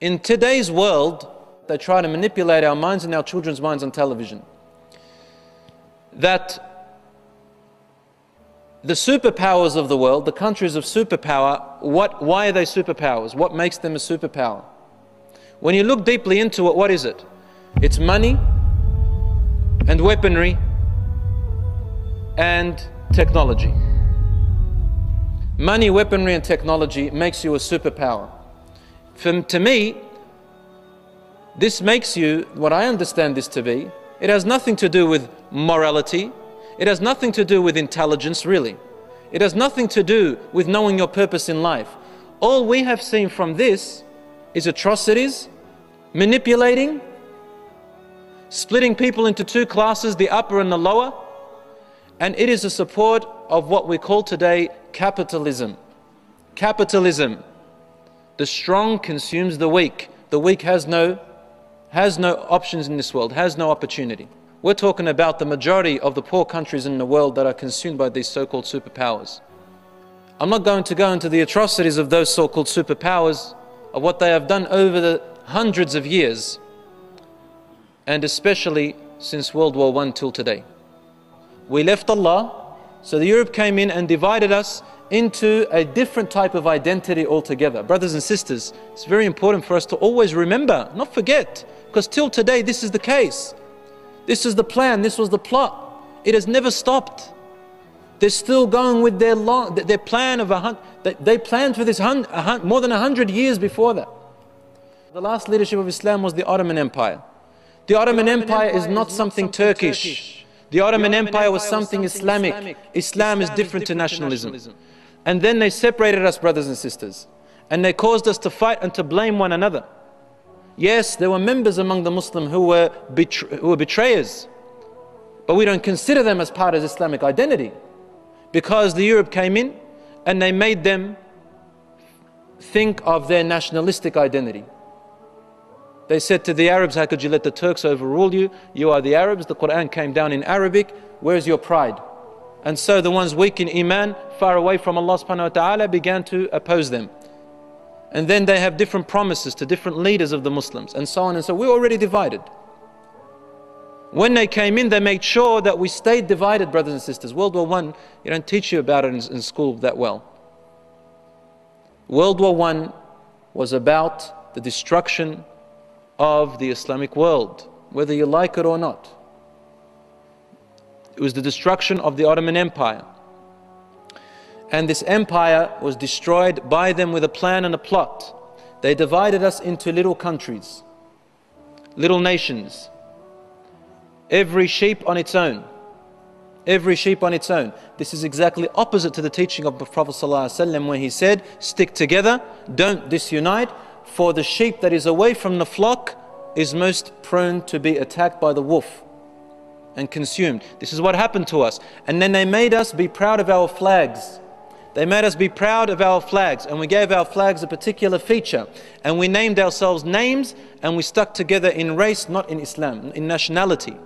In today's world, they try to manipulate our minds and our children's minds on television. That the superpowers of the world, the countries of superpower, why are they superpowers? What makes them a superpower? When you look deeply into it, what is it? It's money and weaponry and technology. Money, weaponry and technology makes you a superpower. To me, this makes you, what I understand this to be, it has nothing to do with morality. It has nothing to do with intelligence, really. It has nothing to do with knowing your purpose in life. All we have seen from this is atrocities, manipulating, splitting people into two classes, the upper and the lower, and it is a support of what we call today capitalism. Capitalism. The strong consumes the weak. The weak has no options in this world, has no opportunity. We're talking about the majority of the poor countries in the world that are consumed by these so-called superpowers. I'm not going to go into the atrocities of those so-called superpowers, of what they have done over the hundreds of years, and especially since World War I till today. We left Allah, so the Europe came in and divided us into a different type of identity altogether. Brothers and sisters, it's very important for us to always remember, not forget, because till today this is the case. This is the plan, this was the plot. It has never stopped. They're still going with their plan of they planned for this more than 100 years before that. The last leadership of Islam was the Ottoman Empire. The Ottoman Empire is not something Turkish. The Ottoman Empire was something Islamic. Islam is different to nationalism. And then they separated us, brothers and sisters. And they caused us to fight and to blame one another. Yes, there were members among the Muslims who were betrayers. But we don't consider them as part of Islamic identity. Because the Europe came in and they made them think of their nationalistic identity. They said to the Arabs, how could you let the Turks overrule you? You are the Arabs, the Quran came down in Arabic, where's your pride? And so the ones weak in Iman, far away from Allah subhanahu wa ta'ala, began to oppose them. And then they have different promises to different leaders of the Muslims, and so on and so. We're already divided. When they came in, they made sure that we stayed divided, brothers and sisters. World War I, you don't teach you about it in school that well. World War I was about the destruction of the Islamic world, whether you like it or not. It was the destruction of the Ottoman Empire. And this empire was destroyed by them with a plan and a plot. They divided us into little countries, little nations. Every sheep on its own. Every sheep on its own. This is exactly opposite to the teaching of the Prophet ﷺ when he said, stick together, don't disunite, for the sheep that is away from the flock is most prone to be attacked by the wolf and consumed. This is what happened to us. And then they made us be proud of our flags. They made us be proud of our flags, and we gave our flags a particular feature, and we named ourselves names, and we stuck together in race, not in Islam, in nationality.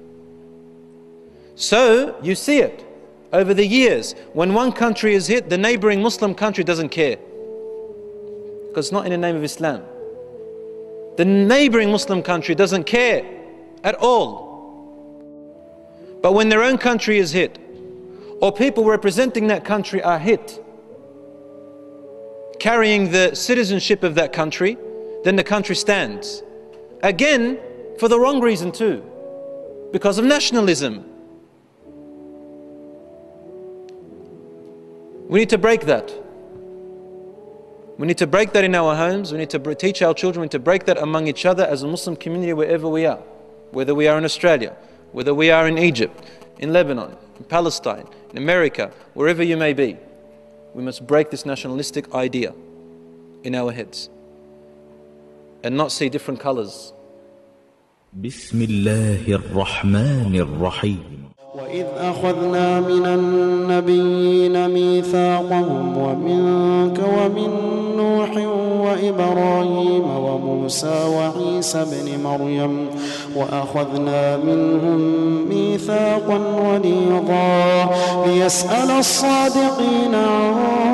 So you see it over the years. When one country is hit, the neighboring Muslim country doesn't care, because it's not in the name of Islam. The neighboring Muslim country doesn't care at all. But when their own country is hit, or people representing that country are hit, carrying the citizenship of that country, then the country stands. Again, for the wrong reason too, because of nationalism. We need to break that. We need to break that in our homes. We need to teach our children. We need to break that among each other as a Muslim community wherever we are. Whether we are in Australia, whether we are in Egypt, in Lebanon, in Palestine, in America, wherever you may be. We must break this nationalistic idea in our heads and not see different colors. Bismillahir Rahmanir Rahim. وإذ أخذنا من النبيين ميثاقهم ومنك ومن نوح وإبراهيم وموسى وعيسى بن مريم وأخذنا منهم ميثاقا غليظا ليسأل الصادقين عن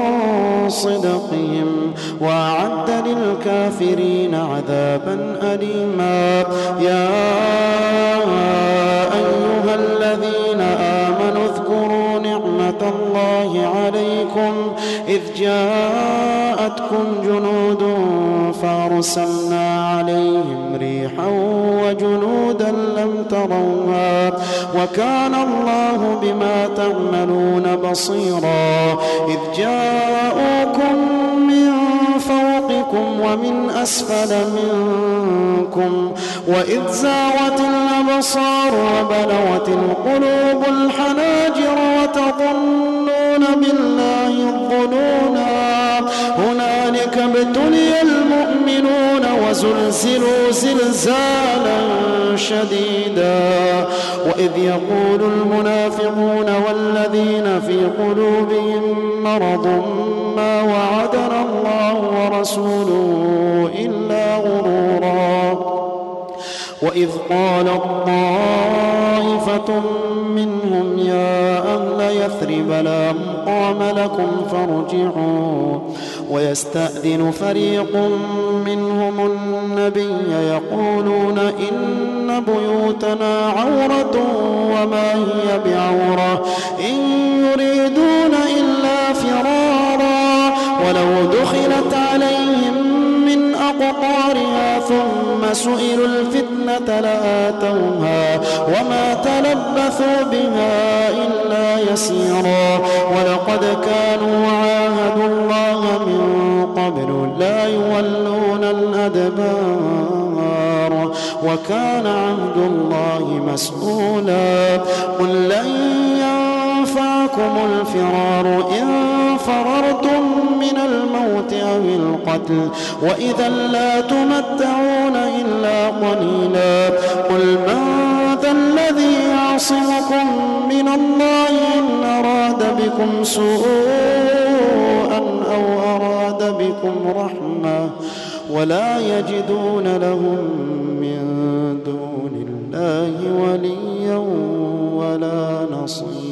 صدقهم وأعد للكافرين عذابا أليما. يا أيها الذين آمنوا اذكروا نعمة الله عليكم إذ جاءتكم جنود فأرسلنا عليهم ريحا وجنودا لم تروها وكان الله بما تعملون بصيرا. إذ جاءوكم من فوقكم ومن أسفل منكم وإذ زاغت الأبصار وبلغت القلوب الحناجر وتظنون بالله الظنونا. هنالك ابتلي المؤمنون وزلزلوا زلزالا شديدا. وإذ يقول المنافقون والذين في قلوبهم مرض ما وعدنا الله ورسوله إلا غرورا. وإذ قالت طائفة منهم يا أهل يثرب لا مقام لكم فارجعوا. ويستأذن فريق منهم النبي يقولون إن بيوتنا عورة وما هي بعورة إن يريدون إلا فرارا. ولو دخلت عليهم من أقطارها ثم سئلوا الفتنة لآتوها وما تلبثوا بها إلا يسيرا. ولقد كانوا عاهدوا الله من قبل لا يولون الأدبار وكان عهد الله مسؤولا. قل لن ينفعكم الفرار إن فررتم من الموت أو القتل وإذا لا تمتعون إلا قليلا. قل من ذا الذي يعصمكم من الله إن أراد بكم سوءا أو أراد بكم رحمة ولا يجدون لهم من دون الله وليا ولا نصيرا.